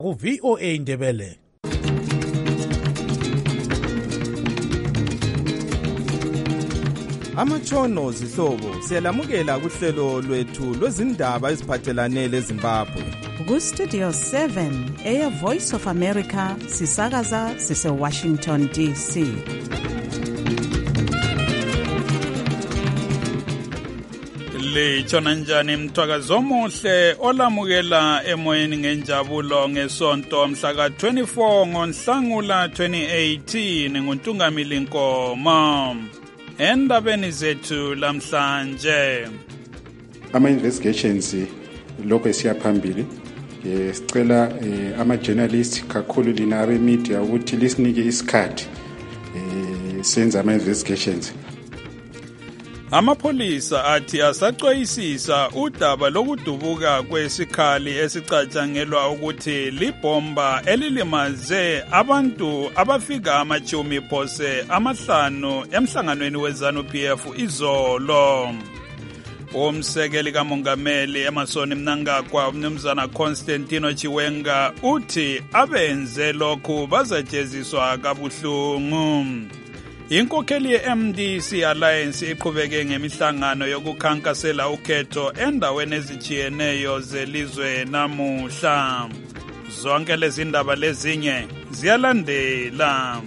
ku-VOA Indebele. Amatshono zihlobo siyalamukela kuhlelo lwethu lwezindaba eziphathelane leZimbabwe. Ku-Studio 7 Air Voice of America sisakaza sise-Washington DC. Litshona njani mthwakazi omuhle olamukela emoyeni ngenjabulo ngesonto mhla ka-24 ngoNhlangula 2018 nguNtungamili Nkomo. Endabeni zethu lamhlanje, ama-investigations lokho esiya phambili, sicela ama-journalists kakhulu lina abe-media ukuthi lisinike isikhathi senze ama-investigations. Amapholisa athi asacwayisisa udaba lokudubuka kwesikhali esicatshangelwa ukuthi libhomba elilimaze abantu abafika amachumi phose amahlanu emhlanganweni weZANU-PF izolo. Umsekeli kamongameli Emmerson Mnangagwa umnumzana Constantino Chiwenga uthi abenze lokhu bazajeziswa kabuhlungu. Inkokheli ye-MDC Alliance iqhubeke ngemihlangano yokukhankasela ukhetho endaweni ezitshiyeneyo zelizwe namuhla. Zonke lezi ndaba lezinye ziyalandela.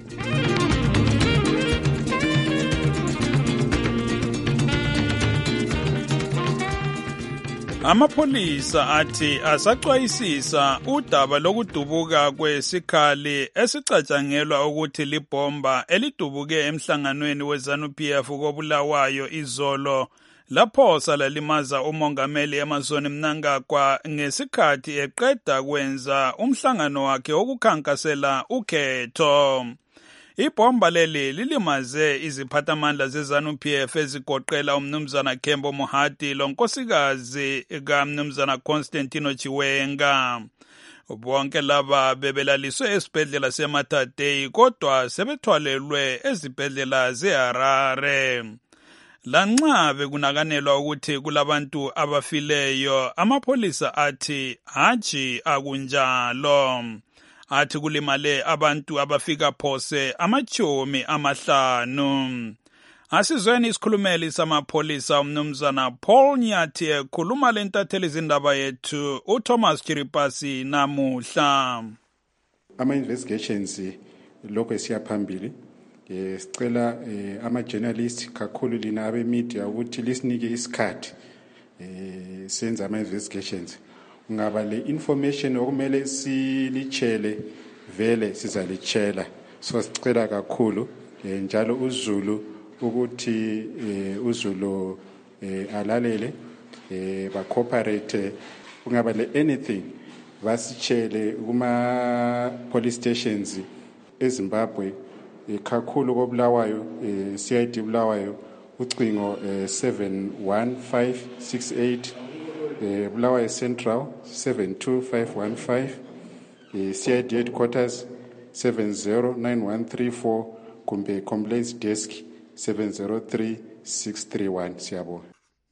Amapholisa athi asacwayisisa udaba lokudubuka kwesikhali esicatshangelwa ukuthi libhomba elidubuke emhlanganweni weZANU-PF koBulawayo izolo lapho salalimaza umongameli Emmerson Mnangagwa ngesikhathi eqeda kwenza umhlangano wakhe wokukhankasela ukhetho. Ibhomba leli lilimaze iziphathamandla zeZANU-PF ezigoqela umnumzana Kembo Mohadi lonkosikazi kaMnumzana Constantino Chiwenga. Bonke laba bebelaliswe esibhedlela seMatadei kodwa sebethwalelwe ezibhedlela zeHarare. Lanxa bekunakanelwa ukuthi kulabantu abafileyo, amapholisa athi hatshi akunjalo. Athi kulimale abantu abafika phose amachumi amahlanu. Asizweni isikhulumeli samapholisa umnumzana Paul Nyathi ekhuluma lentatheli izindaba yethu uThomas Chiripasi namuhla. Ama-investigations lokho esiya phambili, sicela ama-journalists kakhulu lina abe-media ukuthi lisinike isikhathi senze ama-investigations. Ngaba le information okumele silitshele vele sizalitshela, so sicela kakhulu njalo uZulu ukuthi uZulu alalele ba cooperate. Ngaba le anything basitshele kuma police stations eZimbabwe kakhulu koBulawayo, CID Bulawayo ucingo 71568, Bulawayo Central 72515, CID headquarters 709134 kumbe complaints desk 703631. Siyabonga.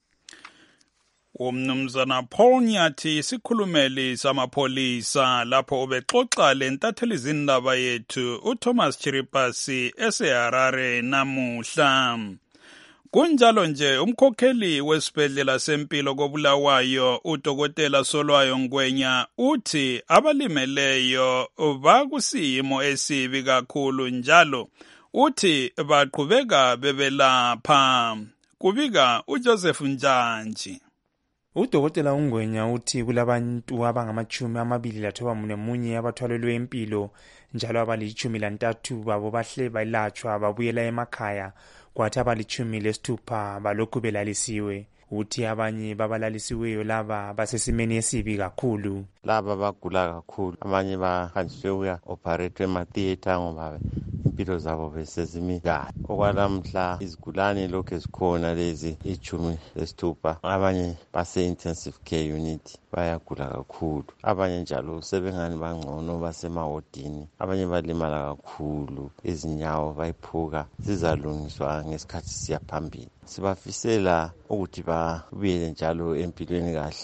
Umnumzana Paul Nyathi isikhulumeli samapholisa lapho ubexoxa lentatheli izindaba yethu uThomas Chiripasi eseHarare namuhla. Kunjalo nje umkhokheli wesibhedlela sempilo koBulawayo uDokotela Solwayo Ngwenya uthi abalimeleyo bakusimo esibi kakhulu njalo uthi baqhubeka bebelapha. Kubika uJoseph Njanji. Udokotela uNgwenya uthi kulabantu abangama-24 abathwalelwe impilo njalo abali-13 babo bahle bayelatshwa babuyela emakhaya, kwathi abali-16 balokhu belalisiwe. Uthi abanye babalalisiweyo laba basesimeni esibi kakhulu. Laba bagula kakhulu, abanye bahanjiswe ukuya operate ema-theatre ngoba impilo zabo besezimi kahle. Okwalamhla izigulane lokhu ezikhona lezi 16, abanye base-intensive care unit bayagula kakhulu, abanye njalo sebengani bangcono basemawodini, abanye balimala kakhulu, izinyawo bayiphuka, zizalungiswa ngesikhathi siya phambili. Sibafisela ukuthi babuyele njalo empilweni kahle.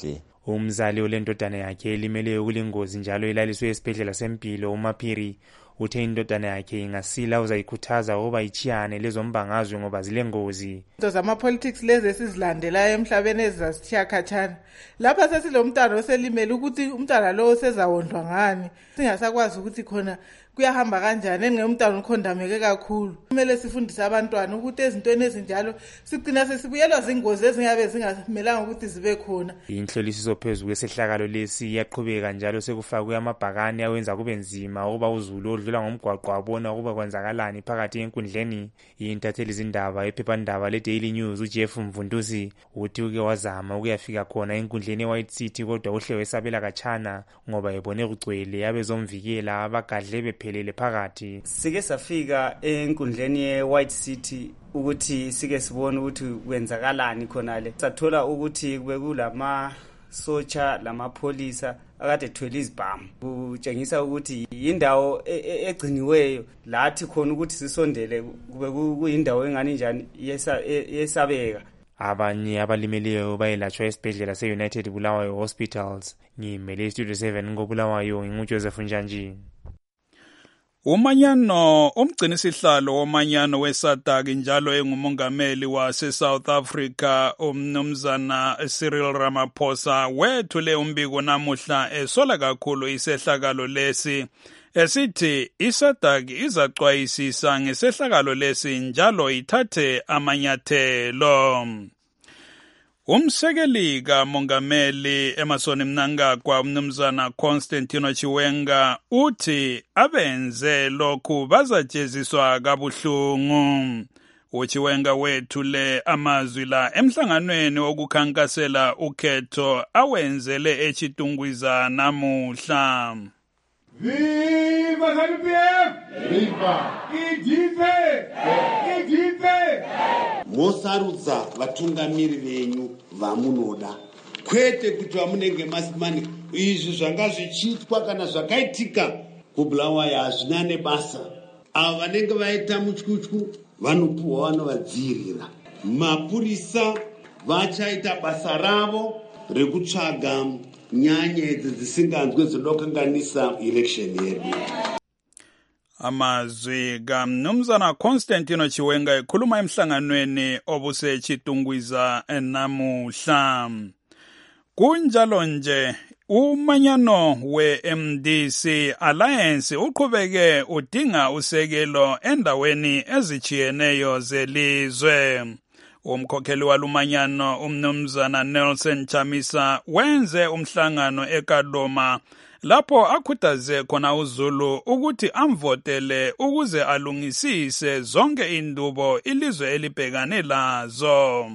Umzali olendodana yakhe elimeleyo kulengozi njalo ilaliswe esibhedlela sempilo uMaphiri uthe indodana yakhe ingasila uzayikhuthaza ukuba ichiyane lezombangazwe ngoba zilengozi. Into zama-politics lezi esizilandelayo emhlabeni ezizasithiya khatshana. Lapha sesilomntwana oselimele ukuthi umntwana lo sezawondlwa ngani. Singasakwazi ukuthi khona kuyahamba kanjani engumntwana ukhondameke kakhulu. Kumele sifundise abantwana ukuthi ezintweni ezinjalo sigcina sesibuyelwa zingozi ezingabe zingamelanga ukuthi zibe khona. Inhlolisiso phezu kwesehlakalo lesi iyaqhubeka njalo sekufakwe amabhakane awenza kube nzima ukuba uzulu odlula ngomgwaqo abona ukuba kwenzakalani phakathi enkundleni. Intatheli zindaba ephephandaba le-Daily News uJeff Mvundusi uthi uke wazama ukuyafika khona enkundleni eWhite City kodwa uhle wesabela khatshana ngoba ebone kugcwele abezomvikela abagadle bephelele phakathi. Sike safika enkundleni eWhite City ukuthi sike sibone ukuthi kwenzakalani khonale. Sathola ukuthi bekulama socha lamapholisa akade ethwele izibhamu. Kutshengisa ukuthi indawo egciniweyo lathi khona ukuthi sisondele kube kuyindawo engani njani yesabeka. Abanye abalimeleyo bayelatshwa esibhedlela se-United Bulawayo Hospitals. Ngimele Studio 7 ngoBulawayo nginguJoseph Njanji. Umanyano umgcinisihlalo womanyano weSADC njalo engumongameli wase-South Africa umnumzana Cyril Ramaphosa wethule umbiko namuhla esola kakhulu isehlakalo lesi esithi iSADC izacwayisisa ngesehlakalo lesi njalo ithathe amanyathelo. Umsekeli kamongameli Emmerson Mnangagwa umnumzana Constantino Chiwenga uthi abenze lokhu bazajeziswa kabuhlungu. Uchiwenga wethule amazwi la emhlanganweni wokukhankasela ukhetho awenzele eChitungwiza namuhla. Viva ZANU-PF! Viva! Idipe! Idipe! Mosarudza vatungamiri venyu vamunoda. Kwete kuti vamunenge masimani izvi zvanga zvichitwa kana zvakaitika kuBulawayo hazvina nebasa. Ava vanenge vaita mutyutyu vanopuwa vanovadzirira. Mapurisa vachaita basa ravo rekutsvaga nyanya idzi dzisinganzwe dzinokanganisa election yedu. Amazwi kaMnumzana Constantino Chiwenga ekhuluma emhlanganweni obuseChitungwiza namuhla. Kunjalo nje umanyano we-MDC Alliance uqhubeke udinga usekelo endaweni ezichiyeneyo zelizwe. Umkhokheli walumanyano umnumzana Nelson Chamisa wenze umhlangano eKadoma lapho akhuthaze khona uZulu ukuthi amvotele ukuze alungisise zonke indubo ilizwe elibhekane lazo.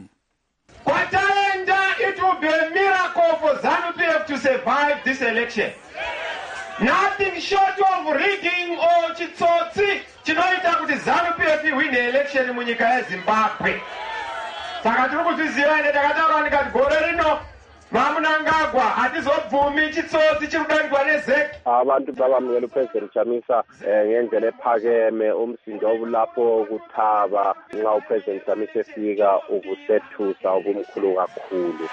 It will be a miracle for ZANU-PF to survive this election. Nothing short of rigging or chitsotsi chinoita kuti ZANU-PF win election munyika yeZimbabwe. Saka tiri kuzviziva ine takataura ndikati gore rino Mnangagwa hatizobvumi chitsotsi chirikudangirwa neZEC. Abantu babamukela uPresident Chamisa ngendlela ephakeme umsindo obulapho kuthaba nxa uPresident Chamisa efika ukusethusa okumkhulu kakhulu.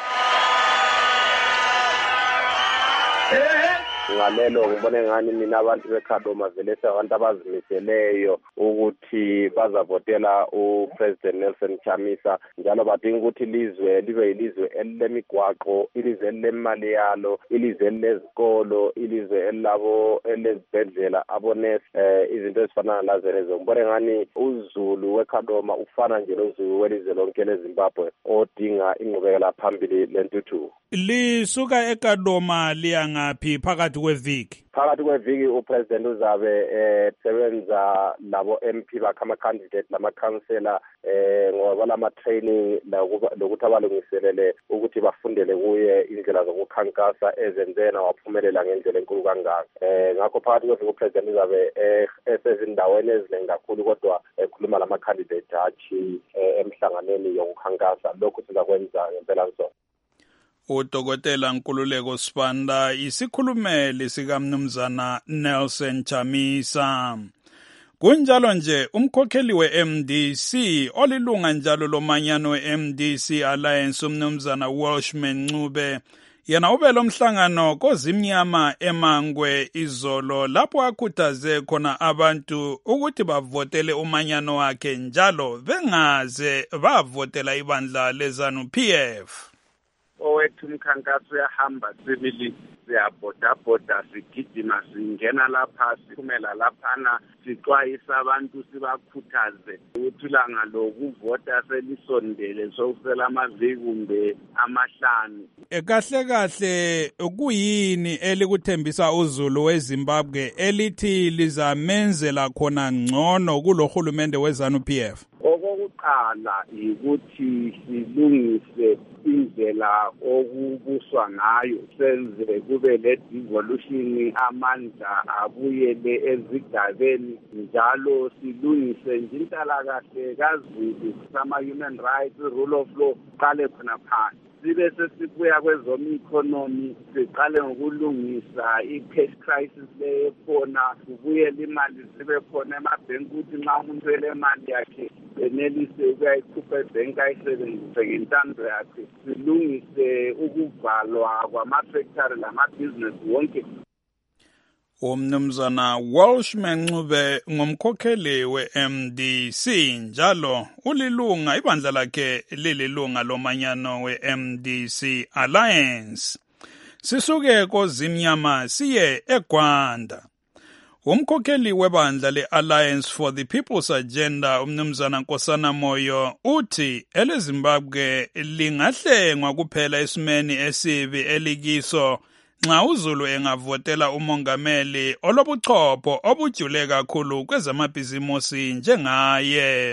Ngalelo ngibone ngani mina abantu beKadoma vele abantu abazimiseleyo ukuthi bazavotela uPresident Nelson Chamisa njalo badinga ukuthi ilizwe libe ilizwe elilemigwaqo, ilizwe elilemali yalo, ilizwe elilezikolo, ilizwe elilabo elezibhedlela abonesi izinto ezifana nalazezo. Ngibone ngani uZulu weKadoma ufana nje noZulu welizwe lonke leZimbabwe odinga ingqubekela phambili lentuthu. Lisuka eKadoma liya ngaphi phakathi kweviki? Phakathi kweviki uPresident uzabe sebenza labo MP bakama candidate lama councillor ngoba lama training lokuthi abalungiselele ukuthi bafundele kuye indlela zokukhankasa ezenzena waphumelela ngendlela enkulu kangaka. Ngakho phakathi kweviki uPresident uzabe esezindaweni eziningi kakhulu kodwa ekhuluma lama candidate athi emhlanganweni yokukhankasa. Lokhu sizakwenza ngempela nso. uDokotela Nkululeko Sibanda isikhulumeli sikaMnumzana Nelson Chamisa. Kunjalo nje umkhokheli we-MDC olilunga njalo lomanyano we-MDC Alliance uMnumzana Welshman Ncube Yena ube lo mhlangano kozimnyama eMangwe izolo lapho akhuthaze khona abantu ukuthi bavotele umanyano wakhe njalo bengaze bavotela ibandla leZANU-PF. Owethu umkhankaso uyahamba sibili siyabhoda sigijima singena lapha siphumela laphana sixwayisa abantu sibakhuthaze ukuthi ilanga lokuvota selisondele sokusela amaviki kumbe amahlanu. Kahle kuyini elikuthembisa uZulu weZimbabwe elithi lizamenzela khona ngcono kulohulumende weZANU-PF? Okokuqala ukuthi silungise indlela okubuswa ngayo senze kube le-devolution amandla abuyele ezigabeni njalo silungise nje inhlalakahle kaZulu sama-human rights, rule of law qale khona phansi. Sibe sesibuya kwezomi-economy siqale ngokulungisa i-cash crisis lekhona kubuyele imali zibe khona emabhenki ukuthi nxa umuntu wele imali yakhe enelise ukuyayikhupha ebhenki ayisebenzise ngentando yakhe. Silungise ukuvalwa kwamafactory lamabhizinesi wonke. Umnumzana Walsh Mncube ngumkhokheli we-MDC njalo ulilunga ibandla lakhe lililunga lomanyano we-MDC Alliance. Sisuke kozimnyama siye eGwanda. Umkhokheli webandla le-Alliance for the People's Agenda umnumzana Nkosana Moyo uthi eleZimbabwe lingahlengwa kuphela esimeni esibi elikiso nxa uZulu engavotela umongameli olobuchopho obujule kakhulu kwezamabhizimusi njengaye.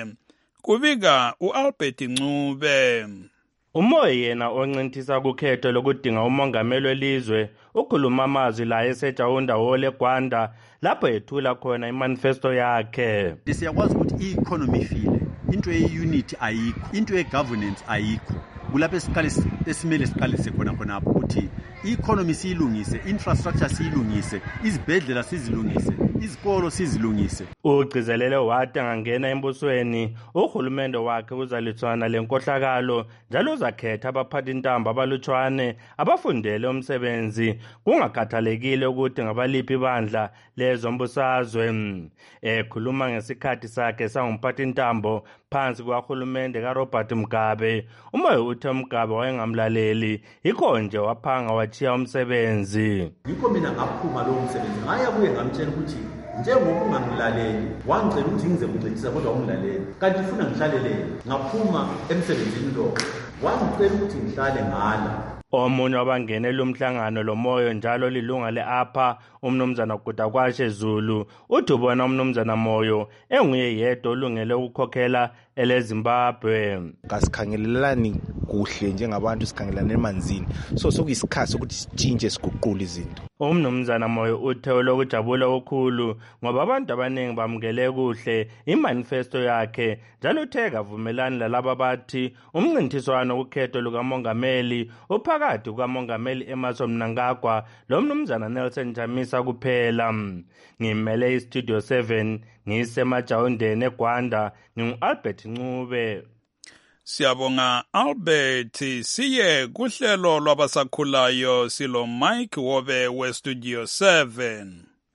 Kubika uAlbert Ncube. Umoya yena oncintisa kukhetho lokudinga umongameli welizwe ukhuluma amazwi la eseJaunda leGwanda lapho ethula khona imanifesto yakhe. Siyakwazi ukuthi i-economy ifile, into ye-unity ayikho, into ye-governance ayikho. Kulapho esimele siqalise khona ukuthi i-economy siyilungise, infrastructure siyilungise, izibhedlela sizilungise, izikolo sizilungise. Ugcizelele wathi angangena embusweni uhulumende wakhe uzalutshwana lenkohlakalo njalo uzakhetha abaphathi intambo abalutshwane abafundele umsebenzi kungakhathalekile ukuthi ngabaliphi ibandla lezombusazwe. Ekhuluma ngesikhathi sakhe sangumphathi intambo phansi kwahulumende kaRobert Mugabe, umoya uthi Mugabe wayengamlaleli yikho nje waphanga wachiya umsebenzi. Yikho mina ngaphuma lo msebenzi ngaya kuye ngamtshela ukuthi njengoba ungangilaleli wangicela ukuthi ngize kuncedisa kodwa ungilaleli kanti ufuna ngihlalelele ngaphuma emsebenzini lo wangicela ukuthi ngihlale ngala. Omunye wabangenela umhlangano lomoyo njalo lilunga le-APA umnumzana Gutakwashe Zulu uthi ubona umnumzana Moyo enguye yedwa olungele ukukhokhela eleZimbabwe. Kasikhangelelani kuhle njengabantu sikhangelane emanzini sokuyisikhathi sokuthi sitshintshe siguqule izinto. Umnumzana Moyo uthe lokujabula okukhulu ngoba abantu abaningi bamukele kuhle imanifesto yakhe njalo uthe kavumelani lalabo bathi umncintiswano kukhetho lukamongameli uphakathi kukamongameli Emmerson Mnangagwa lo mnumzana Nelson Chamisa kuphela. Ngimele iStudio 7 ngisemaJaundeni eGwanda ngingu-Albert Ncube. Siyabonga Albert. Siye kuhlelo lwabasakhulayo silo Mike Wobe weStudio 7.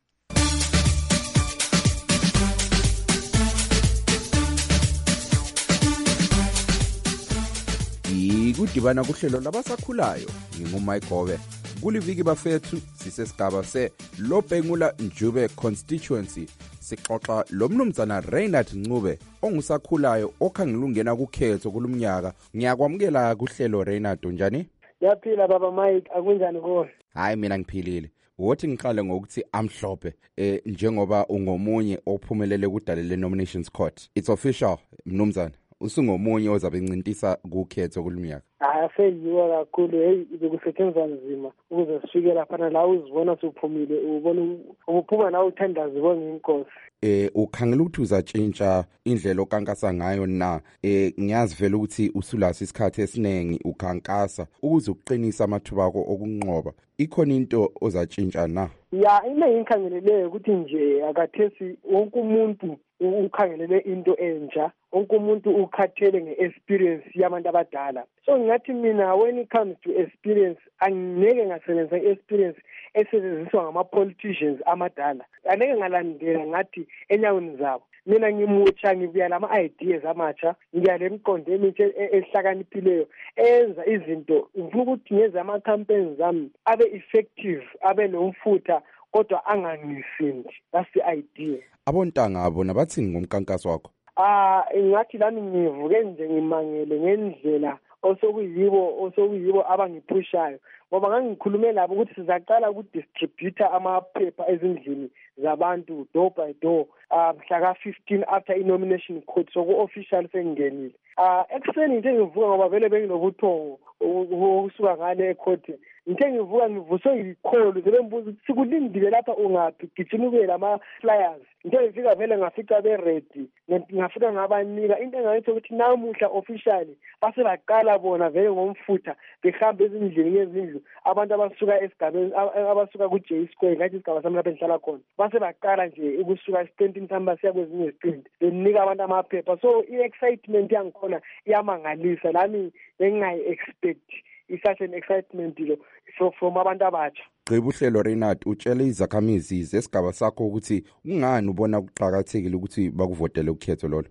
Ikudibana kuhlelo labasakhulayo ngingumike Wobe. Kuliviki bafethu sisesigaba Lobhengula Njube constituency sixoxa lomnumzana Reinhard Ncube ongusakhulayo okhangilungena kukhetho kulumnyaka. Ngiyakwamukela kuhlelo Reinhard, njani? Yaphila baba Mike, akunjani kona? Hayi mina ngiphilile. Wothi ngiqale ngokuthi amhlophe njengoba ungomunye ophumelele kudalele nominations court. It's official mnumzana. Usungomunye ozabe encintisa kukhetho kulumnyaka. Aseyiwa kakhulu, hey bekusetshenzwa nzima ukuze sifike lapha la uzibona sophumile ubona uphuma na uthanda zibona inkosi. Ukhangela ukuthi uzatshintsha indlela okankasa ngayo na? Ngiyazi vele ukuthi usulasa isikhathi esinengi ukhankasa ukuze uqinisa amathuba akho okunqoba. Ikhona into ozatshintsha na? Ya, into engikhangeleleyo ukuthi nje akathesi wonke umuntu ukhangelele into entsha, wonke umuntu ukhathele nge-experience yabantu abadala. So ngathi mina when it comes to experience, angeke ngasebenzisa i-experience esetshenziswa ngama-politicians amadala, angeke ngalandela ngathi enyaweni zabo. Mina ngimutsha, ngibuya lama-ideas amatsha, ngiya lemqondo emitsha ehlakaniphileyo enza izinto. Ngifuna ukuthi ngenze ama-campaigns zami abe effective, abe nomfutha, kodwa anganisindi. That's the idea. Abontanga bona bathini ngomkankaso wakho? Ngathi lami ngivuke nje ngimangele ngendlela osokuyibo abangiphushayo, ngoba ngangikhulume labo ukuthi sizaqala ukudistributor amaphepha ezindlini zabantu door by door mhla ka-15 after i-nomination code, so ku-official sengingenile. Ekuseni nje ngivuka ngoba vele benginobuthongo ukusuka ngale ekhothe. Ngithe ngivuka ngivuswe yikholo, sebembuza ukuthi sikulindile lapha ungaphi, gijima ubuye lama-flyers. Ngithe ngifika vele ngafika be-ready, ngafika ngabanika into engayithi ukuthi namuhla officially base baqala bona vele ngomfutha behambe ezindlini ngezindlu, abantu abasuka esigabeni abasuka ku-J Square, ngathi isigaba sami lapho engihlala khona, base baqala nje ukusuka esitentini sami basiya kwezinye izitenti benika abantu amaphepha. So i-excitement yangikhona iyamangalisa, lami bengingayi-expect such an excitement from abantu abatsha. Gqiba uhlelo Reinhard, utshele izakhamizi zesigaba sakho ukuthi ungani ubona kuqhakathekile ukuthi bakuvotele ukhetho lolo.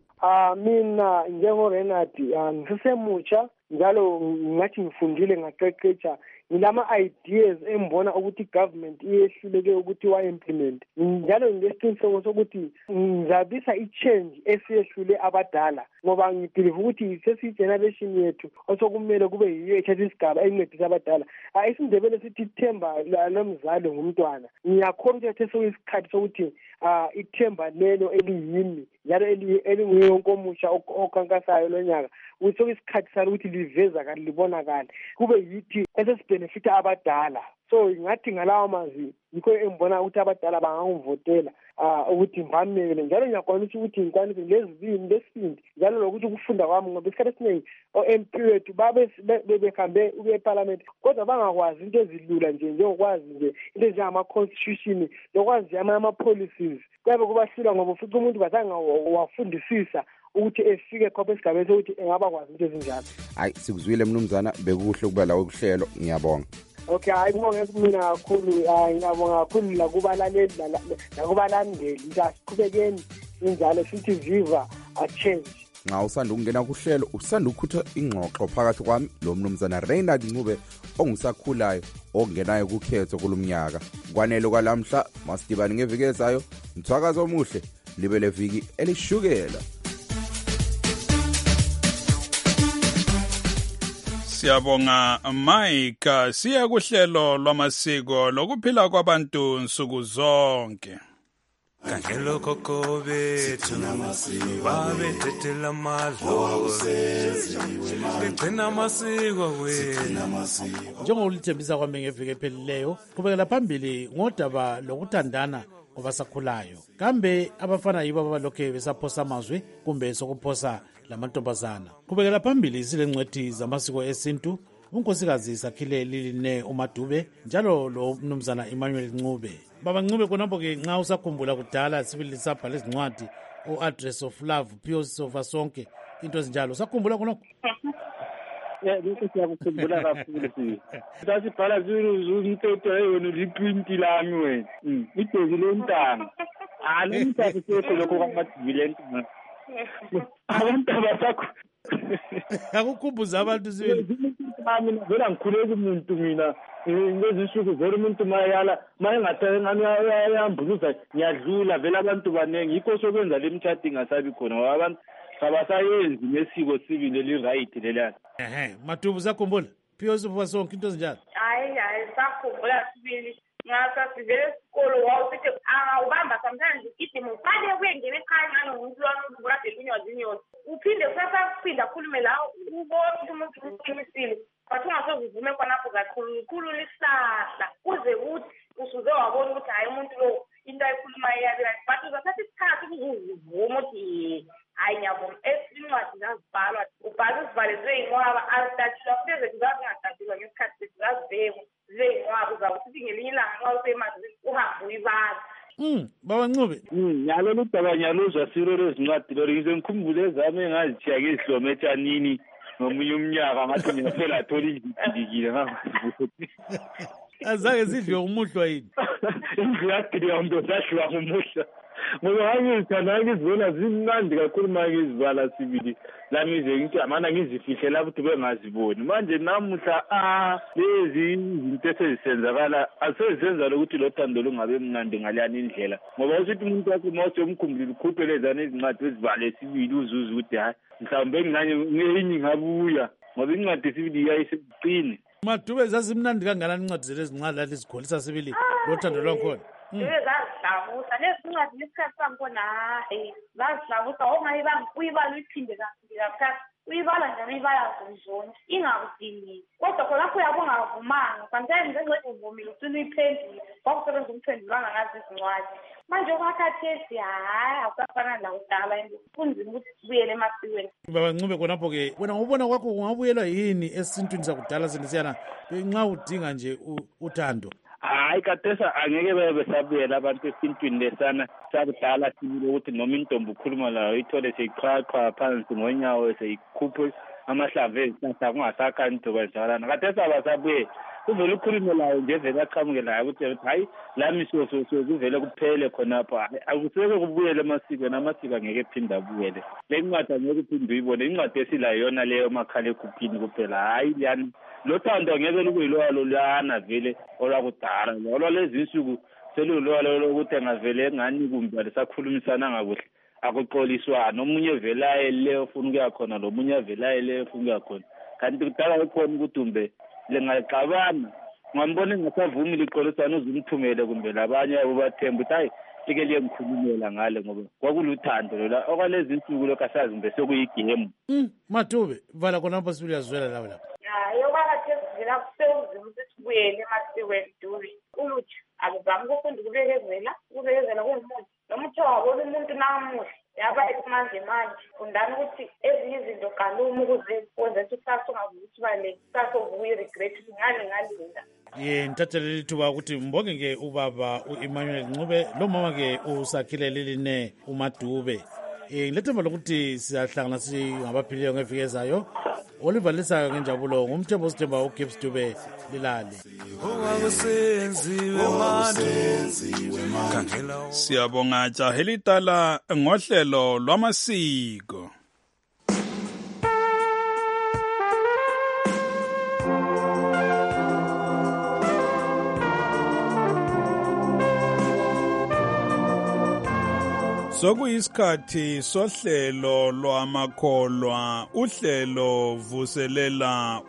Mina njengo-Reinhard ngisemutsha, njalo ngathi ngifundile ngaqeqetsha, ngilama-ideas embona ukuthi i-government iyehluleke ukuthi wa-implement, njalo ngilesiqiniseko sokuthi ngizabisa i-change esiyehlule abadala, ngoba ngibhilive ukuthi sesiyi-generation yethu osokumele kube yiyo ethatha isigaba encedisa abadala. IsiNdebele sithi ithemba lomzali ngumntwana. Ngiyakhona ukuthi seyisikhathi sokuthi ithemba lelo eliyimi njalo elinguye wonke omusha okhankasayo lonyaka, ukuthi sokuyisikhathi salo ukuthi livezakale, libonakale, kube yithi esesibhenefitha abadala. So ngathi ngalawa mazwi yikho engibona ukuthi abadala bangangivotela ukuthi ngivamele, njalo ngiyakwanisa ukuthi ngikwanise lesibindi, njalo lokuthi ukufunda kwami, ngoba isikhathi esiningi o-MP wethu behambe ukuya eParliament kodwa bangakwazi into ezilula nje njengokwazi nje into ezinjengama-constitution, lokwazi ama-policies. Kuyabe kubahlula ngoba ufica umuntu bazange wafundisisa ukuthi efike khopha esigabeni sokuthi engaba kwazi into ezinjalo. Hayi, sikuzwile mnumzana, bekuhle ukuba lawo kuhlelo, ngiyabonga. Okay, hayi ngibonge kumina kakhulu, ngiyabonga kakhulu lakubalaleli nakubalandeli, asiqhubekeni injalo sithi viva a change. Nxa usanda ukungena kuhlelo, usanda ukukhutha ingxoxo phakathi kwami lo mnumzana Reinhard Ncube ongusakhulayo ongenayo kukhetho kulomnyaka. Kwanele kwalamhla, masidibane ngeviki ezayo. Mthwakazo omuhle, libe leviki elishukela. Siyabonga Mike, siya kuhlelo lwamasiko lokuphila kwabantu nsuku zonke. Kangelo koko bethu babethethela amadlo begcina amasiko wethu. Njengolithembisa kwami ngeviki ephelileyo, qhubekela phambili ngodaba lokuthandana kwabasakhulayo. Kambe abafana yibo abalokhe besaphosa amazwi kumbe sokuphosa lamantombazana? Qhubekela phambili silengcwethi zamasiko esintu, unkosikazi Sakhile Liline uMadube njalo lo mnumzana Emmanuel Ncube. Baba Ncube, konapho-ke nxa usakhumbula kudala sibili sabhala izincwadi o-Address of Love, Pius Sonke, into ezinjalo, usakhumbula konapho? Lokho siyakukhumbula kakhulu. Sasibhala umthetho yona liqinti lami wena. Idezi lontanga. Lomthetho sekho lokho kwamadibile entanga. Abantu abasakho. Akukhumbuza abantu sibili. Mina vela ngikhuleka umuntu mina ngezinsuku vele umuntu mayala mayengathengani ayambuluza ngiyadlula vele abantu banengi yikho sokwenza lemthatho ingasabi khona ngoba abantu abasayenzi nesiko sibili eli-right lelana. Matubu zakhumbula Pius Sonke into ezinjalo? Hayi sakhumbula sibili ngasasivele esikolo wawusithi angawubamba sometimes igidimo ufane kuyengena ekhaya ngumuntu lwakade linyozinyozi uphinde kusasaphinda akhulume la ubona ukuthi umuntu uqinisile but ungasozivume khonapho kakhulu lihlahla kuze kuthi usuze wabona ukuthi hayi umuntu lo into ayikhuluma iyabela but uzathatha isikhathi ukuzivuma ukuthi hayi ngiyabona esincwadi zazibhalwa ubhala uzivalezwe yinqwaba azidatshulwa futhi ezethu zazingadatshulwa ngesikhathi sethu zazibekwa zeyinqwaba uzawusithi ngelinye ilanga nxa usemanzini uhambe uyibala Baba Ncube. Nyalo ludaba nyaluzwa siro lezincwadi lori ngize ngikhumbule ezami engazithiya ke ihlome etshanini ngomunye umnyaka ngathi ngiyaphela athola izidikile ngangasibuthi. Azange sidliwe umuhlwa yini? Indlu yadilika umuntu osadliwa ngumuhlwa. Ngoba ngizithanda ngizibona zimnandi kakhulu mangizibala sibili lami nje ngithi amana ngizifihle lapho ukuthi bengaziboni manje namuhla lezi izinto esezisenzakala asezenza lokuthi lothando lungabe mnandi ngaliyani indlela ngoba usithi umuntu wakhe mase umkhumbule ukhuphe lezana izincwadi ezibale sibili uzuza ukuthi hayi mhlawumbe ngenye ngabuya ngoba incwadi esibili yayiseqini. Madube zasimnandi kangakanani incwadi lezincwadi lathi zikholisa sibili lothando lwakhona. Zazihlabusa lezincwadi nesikhathi sakhona zazihlabusa ongayibanga uyibala uyiphinde kaphakathi uyibala njalo uyibala zonke ingakudingi kodwa khona lapho uyabona ngavumanga sometimes ngenxa uvumile ucina uyiphendile kwakusebenza umphendulanga ngazi izincwadi manje kwakhathesi hayi akusafana lakudala kunzima ukuthi sibuyele emasikweni. Baba Ncube khonapho-ke wena ngobona kwakho kungabuyelwa yini esintwini sakudala sinisiyana nxa udinga nje uthando? Hayi kathesa angeke besabuyela abantu esintwini lesana sakudala sibile ukuthi noma intombi ukhuluma layo ithole seyiqhaqha phansi ngonyawo seyikhuphe amahlamvu ezihlahla kungasakhanyi idoba njalana kathesa abasabuye kuvele ukhulume layo nje vele aqhamuke layo ukuthi hayi lami kuvele kuphele khonapho akuseke kubuyele emasikweni amasiko angeke ephinde abuyele le ncwadi angeke uphinde uyibone incwadi esilayo yona leyo makhalekhukhwini kuphela hayi liyani lothando ngeke lukuyilwalo luyana vele olwakudala olwalezi insuku selulolwalo lokuthi engavele engani kumbe alisakhulumisana kuhle akuxoliswana omunye velaye leyo ufuna ukuya khona lomunye velaye leyo ufuna ukuya khona kanti kudala ikhona ukuthi umbe lengaxabana ngambona engasavumi liqolisana uzumthumele kumbe labanye abo bathemba ukuthi hayi ike liye ngikhulumela ngale ngoba kwakuluthando lola okwalezi insuku lokho asazi mbe sekuyigame. Madube vala khonapho sibili yazwela lawo lapha. Yokwakhethezela kusewuzima ukuthi sibuyele emasikweni Dube ulutsha akuzami ukufunda ukubekezela kungumuthi nomuthi wabona umuntu namuhle yaba manje fundani ukuthi ezinye izinto kaluma ukuze wenze ukuthi kusasa ungavuki ukuthi bale kusasa uvuye regret ngalinda. Ngithathele leli thuba ukuthi mbonge-ke ubaba u-Emmanuel Ncube lo mama-ke usakhile liline uMadube. Ngilethemba lokuthi siyahlangana singabaphilileyo ngeviki ezayo. Olivalisayo ngenjabulo ngumthembo sithemba uGibbs Dube Lilale. Siyabonga Jahelitala ngohlelo lwamasiko. Sokuyisikhathi sohlelo lwamakholwa uhlelo vuselela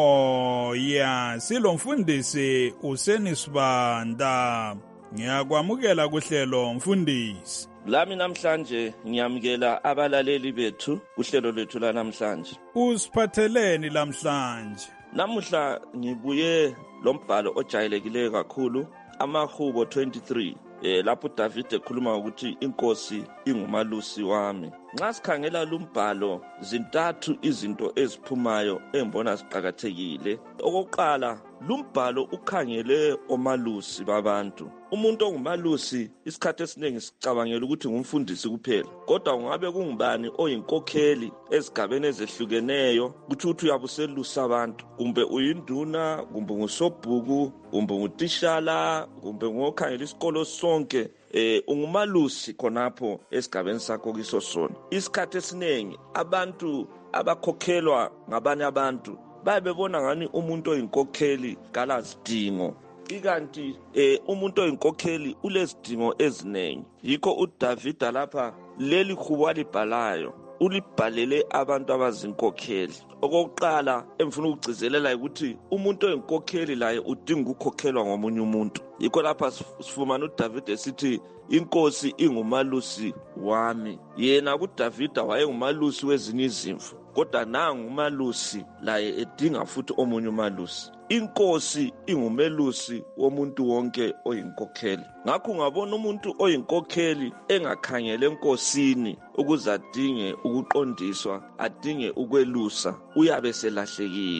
umoya silomfundisi uSenisibanda ngiyakwamukela kuhlelo mfundisi. Lami namhlanje ngiyamukela abalaleli bethu kuhlelo lethu la namhlanje. Usiphatheleni namhlanje? Namuhla ngibuye lombhalo ojayelekileyo kakhulu amahubo 23 lapho David ekhuluma ukuthi inkosi ingumalusi wami. Nxa sikhangela lumbhalo zintathu izinto eziphumayo engibona ziqhakathekile. Okokuqala lumbhalo ukhangele omalusi babantu. Umuntu ongumalusi isikhathi esiningi sicabangela ukuthi ngumfundisi kuphela. Kodwa ungabe kungubani oyinkokheli ezigabeni ezehlukeneyo kuthi uyabuselusa abantu. Kumbe uyinduna, kumbe ngusobhuku, kumbe ngutishala, kumbe ngokhangela isikolo sonke. Ungumalusi khonapho esigabeni sakho kiso sona. Isikhathi esiningi abantu abakhokhelwa ngabanye abantu bayebona ngani umuntu oyinkokheli kalazidingo. Ikanti umuntu oyinkokheli ulezidingo eziningi. Yikho uDavid lapha leli hubo alibhalayo ulibhalele abantu abazinkokheli. Okokuqala emfuna ukugcizelela ukuthi umuntu oyinkokheli laye udinga ukukhokhelwa ngomunye umuntu. Yikho lapha sifumana uDavid esithi inkosi ingumalusi wami. Yena kuDavid wayengumalusi wezinye izimvu, kodwa nangu umalusi laye edinga futhi omunye umalusi. Inkosi ingumelusi womuntu wonke oyinkokheli. Ngakho ungabona umuntu oyinkokheli engakhangele enkosini ukuze adinge ukuqondiswa, adinge ukwelusa, uyabe selahlekile.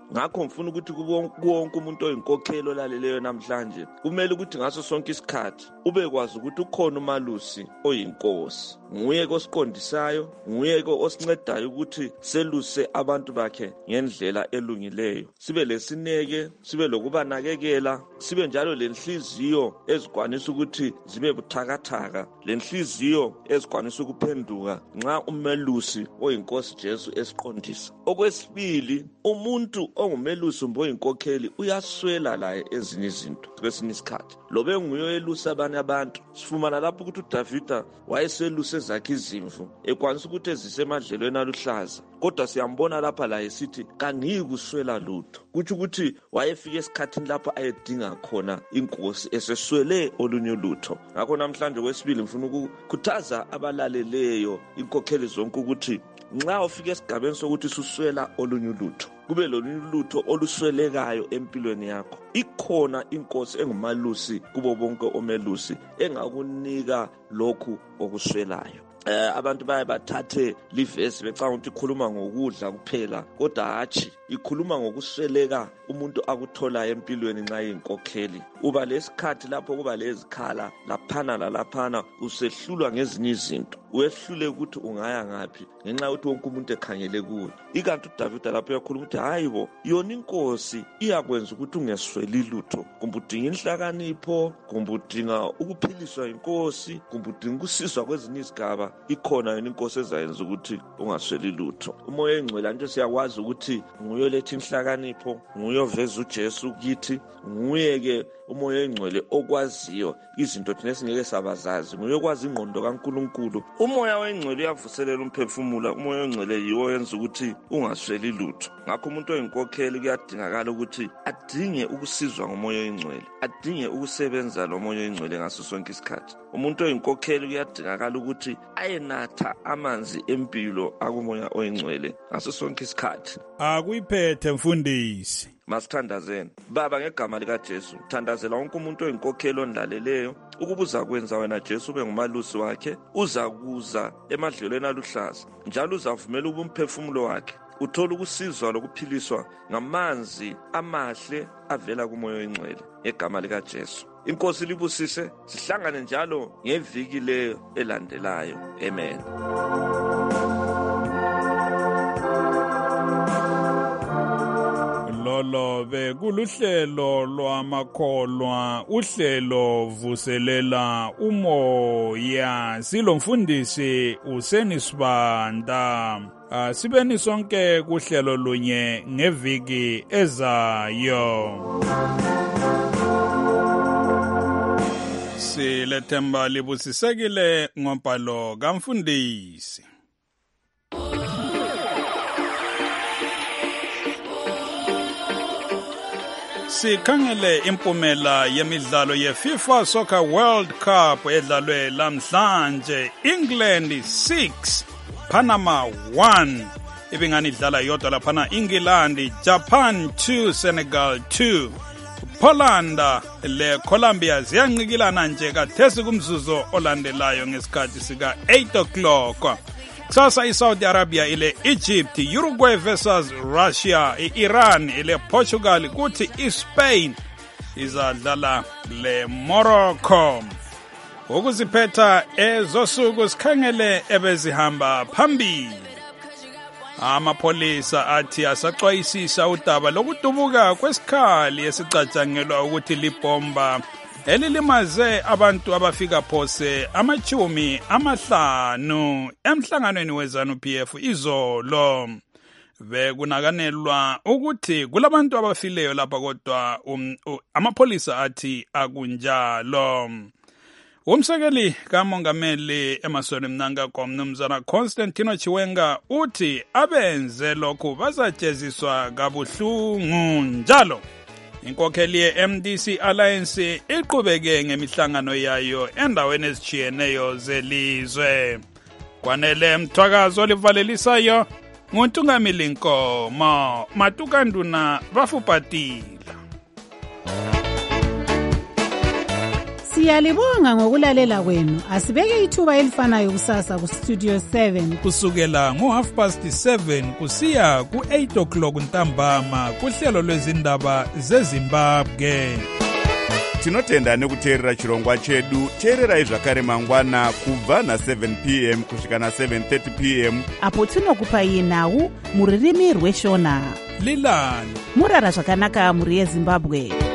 ngakho ngifuna ukuthi kuwonke umuntu oyinkokhelo laleleyo namhlanje kumele ukuthi ngaso sonke isikhathi ubekwazi ukuthi ukhona umalusi oyinkosi, nguye osiqondisayo, nguye osincedayo ukuthi seluse abantu bakhe ngendlela elungileyo. Sibe lesineke, sibe lokubanakekela, sibe njalo lenhliziyo ezikwanisa ukuthi zibe buthakathaka, lenhliziyo ezikwanisa ukuphenduka nxa umelusi oyinkosi Jesu esiqondisa. Okwesibili, umuntu ongumelusi oyinkokheli uyaswela laye ezinye izinto kwesinye isikhathi. Lobe nguye elusa abanye abantu. Sifumana lapho ukuthi uDavida wayeseluse zakhe izimvu ekwanisa ukuthi ezisemadlelweni aluhlaza, kodwa siyambona lapha la esithi kangiyikuswela lutho. Kuthi ukuthi wayefika esikhathini lapho ayedinga khona inkosi eseswele olunye lutho. Ngakho namhlanje kwesibili ngifuna ukukhuthaza abalaleleyo inkokheli zonke ukuthi nxa ufika esigabeni sokuthi suswela olunye lutho, kube lolunye lutho oluswelekayo empilweni yakho, ikhona inkosi engumalusi kubo bonke omelusi engakunika lokhu okuswelayo. Abantu baye bathathe livesi becanga ukuthi ikhuluma ngokudla kuphela, kodwa hatshi ikhuluma ngokusweleka umuntu akuthola empilweni nxa yinkokheli. Uba lesikhathi lapho kuba lezikhala laphana lalaphana, usehlulwa ngezinye izinto, uyehlule ukuthi ungaya ngaphi ngenxa ukuthi wonke umuntu ekhangele kuwe. Ikanti uDavida lapho uyakhuluma ukuthi hayibo, yona inkosi iyakwenza ukuthi ungesweli lutho, kumbe udinga inhlakanipho, kumbe udinga ukuphiliswa inkosi, kumbe udinga ukusizwa kwezinye izigaba, ikhona yona inkosi ezayenza ukuthi ungasweli lutho. Umoya engcwele nje siyakwazi ukuthi nguye oletha inhlakanipho, nguye oveza uJesu kithi, nguye-ke umoya engcwele okwaziyo izinto thina esingeke sabazazi, nguye okwazi ingqondo kaNkulunkulu. Umoya wengcwele uyavuselela umphefumulo, umoya engcwele yiwo oyenza ukuthi ungasweli lutho. Ngakho umuntu oyinkokheli kuyadingakala ukuthi adinge ukusizwa ngomoya engcwele, adinge ukusebenza lo moya engcwele ngaso sonke isikhathi. Umuntu oyinkokheli kuyadingakala ukuthi ayenatha amanzi empilo akumoya oyingcwele ngaso sonke isikhathi. Akuyiphethe mfundisi. Masithandazeni. Baba, ngegama likaJesu, thandazela wonke umuntu oyinkokheli onlaleleyo ukuba uzakwenza wena Jesu ube ngumalusi wakhe, uzakuza emadlelweni aluhlaza, njalo uzavumela ubumphefumulo wakhe uthola ukusizwa lokuphiliswa ngamanzi amahle avela kumoya oyingcwele ngegama likaJesu. Inkosi libusise, sihlangane njalo ngeviki leyo elandelayo. Amen. Lolo bekuluhlelo lwamakholwa, uhlelo vuselela umoya. Silomfundisi uSenisibanda. Sibeni sonke kuhlelo lunye ngeviki ezayo. Silethemba libusisekile ngombhalo kamfundisi. Sikhangele impumela yemidlalo yeFIFA Soccer World Cup edlalwe lamhlanje. England 6, Panama 1. Ibingani idlala yodwa laphana England, Japan 2, Senegal 2. Poland le Colombia ziyancikilana nje kathesi kumzuzu olandelayo ngesikhathi sika 8 o'clock. Kusasa iSaudi Arabia ile Egypt, Uruguay versus Russia, Iran ile Portugal, kuthi iSpain izadlala le Morocco. Ukuziphetha ezosuku sikhangele ebezihamba phambili. Amapolisa athi asaxwayisisa udaba lokudubuka kwesikhali esicatshangelwa ukuthi libomba elilimaze abantu abafika phose 50 emhlanganweni weZANU-PF izolo. Bekunakanelwa ukuthi kulabantu abafileyo lapha, kodwa amapolisa athi akunjalo. Umsekeli kamongameli emasweni mnanga komnumzana Constantino Chiwenga uthi abenze lokhu bazajeziswa kabuhlungu njalo. Inkokheli ye-MDC Alliance iqhubeke ngemihlangano yayo endaweni ezitshiyeneyo zelizwe. Kwanele Mthwakazi olivalelisayo nguNtungamili Nkomo, Matukanduna bafupatila. Siyalibonga ngokulalela kwenu. Asibeke ithuba elifanayo kusasa ku Studio 7 kusukela ngo7:30 kusiya ku8 ntambama kuhlelo lwezindaba zeZimbabwe. Tinotenda nekuteerera chirongwa chedu. Teererai zvakare mangwana kubva na7 p.m. kusvika na7:30 p.m. apo tinokupai nhau muririmi rweshona. Lilani murara zvakanaka muri yeZimbabwe.